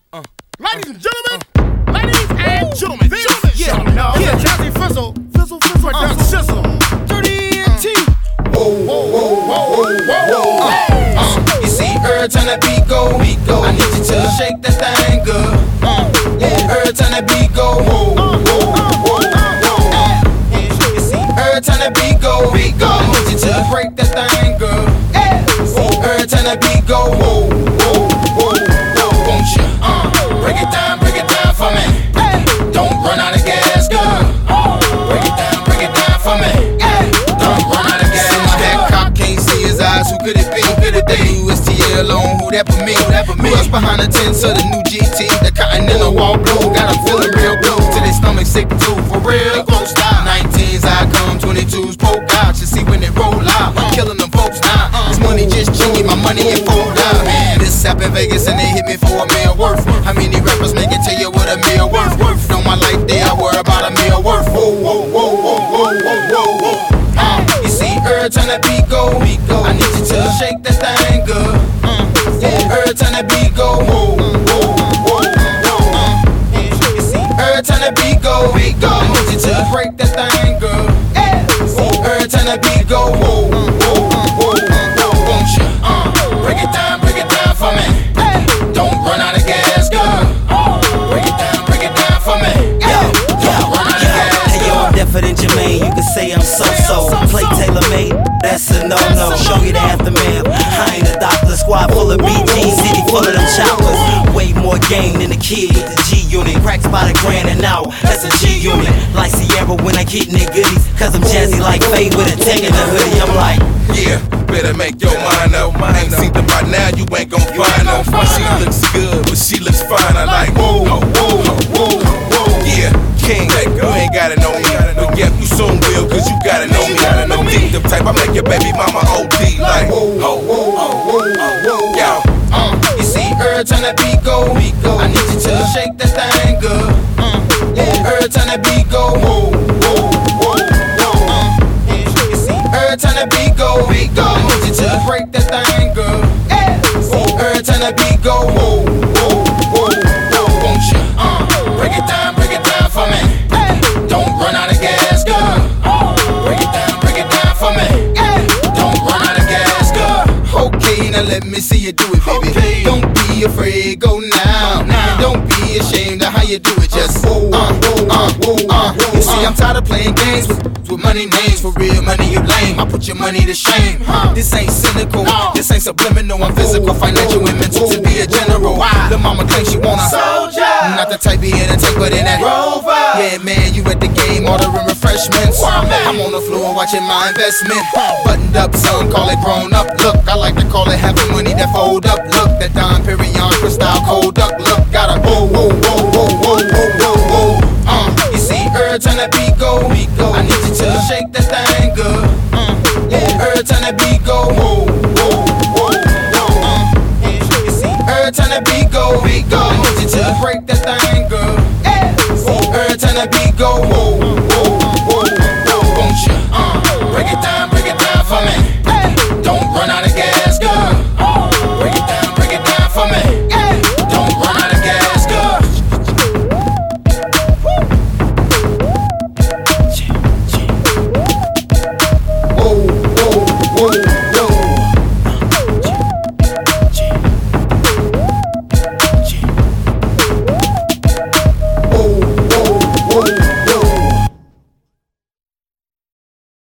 Ladies and gentlemen, ladies and gentlemen, yeah, Jazzy Fizzle, production sizzle, Dirty T. You see, every time that beat go, I need you to shake that thing good. Every time that beat go, you see, every time that beat go, I need you to break that thing good. Every time that beat go, won't you break it down for me? Don't run out of gas, girl. Break it down for me. Don't run out of gas. That cop can't see his eyes. Who could it be? USTL on who that for me? Who else behind the tents of the new GT? The Continental wall blue. Got them feeling real blue. To their stomach sick too. For real. 19s I come, 22s poke out. You see when they roll out. Killing them folks now. This money just chingy, my money in fold out. This happened in Vegas and they hit me for a meal worth. How many rappers make it tell you what a meal worth? On my life day I worry about a meal worth. You see, every time that beat go, I need you to shake that thing good. Every time that beat go, you see, every time that beat go, I need you to break that thing good. Every time that beat go, won't you break it down for me? Don't run out of gas, girl. Break it down for me. Don't run out of gas. Hey yo, I'm different than Jermaine. You can say I'm so-so. Play tailor-made, that's a no-no. Show you the aftermath. I ain't a doctor. Squad full of BGs, city full of them choppers. Way more game than the kid with the G unit. Cracks by the grand an hour, that's a G unit. Like Sierra when I get in the goodies. Cause I'm jazzy like Faye with a tag in the hoodie. I'm like, yeah, better make your mind up. Ain't seen her by now, you ain't gon' find her. She looks good, but she looks fine. I like, yeah, king, you ain't gotta know me. But yeah, you soon will, cause you gotta know me. Addictive type, I make your baby mama OD like, yeah. You see, every time that beat go, I need you to shake that thing good. Every time that beat go, you see, every time that beat go, I need you to break that thing good. Every time that beat go, won't you break it down for me? Don't run out of gas, girl. Break it down for me. Don't run out of gas, girl. Okay, now let me see you do it, baby. Okay. Don't be afraid, go now. Don't be ashamed of how you do it, just You see, I'm tired of playing games with money names. For real money, you lame. I put your money to shame. This ain't cynical, this ain't subliminal. I'm physical, financial, and mental to be a general. The mama claims she want a soldier. Not the type be in a tank, but in that Rover. Yeah, man, you at the game, ordering refreshments. I'm on the floor watching my investment. Buttoned up, some call it grown up look. I like to call it having money that fold up look. That Don Perignon, Cristal, cold duck look. Got a you see, every time that beat go, I need you to shake that thing good. Every time that beat go, you see, every time that beat go, I need you to break that thing good. Every time that beat go,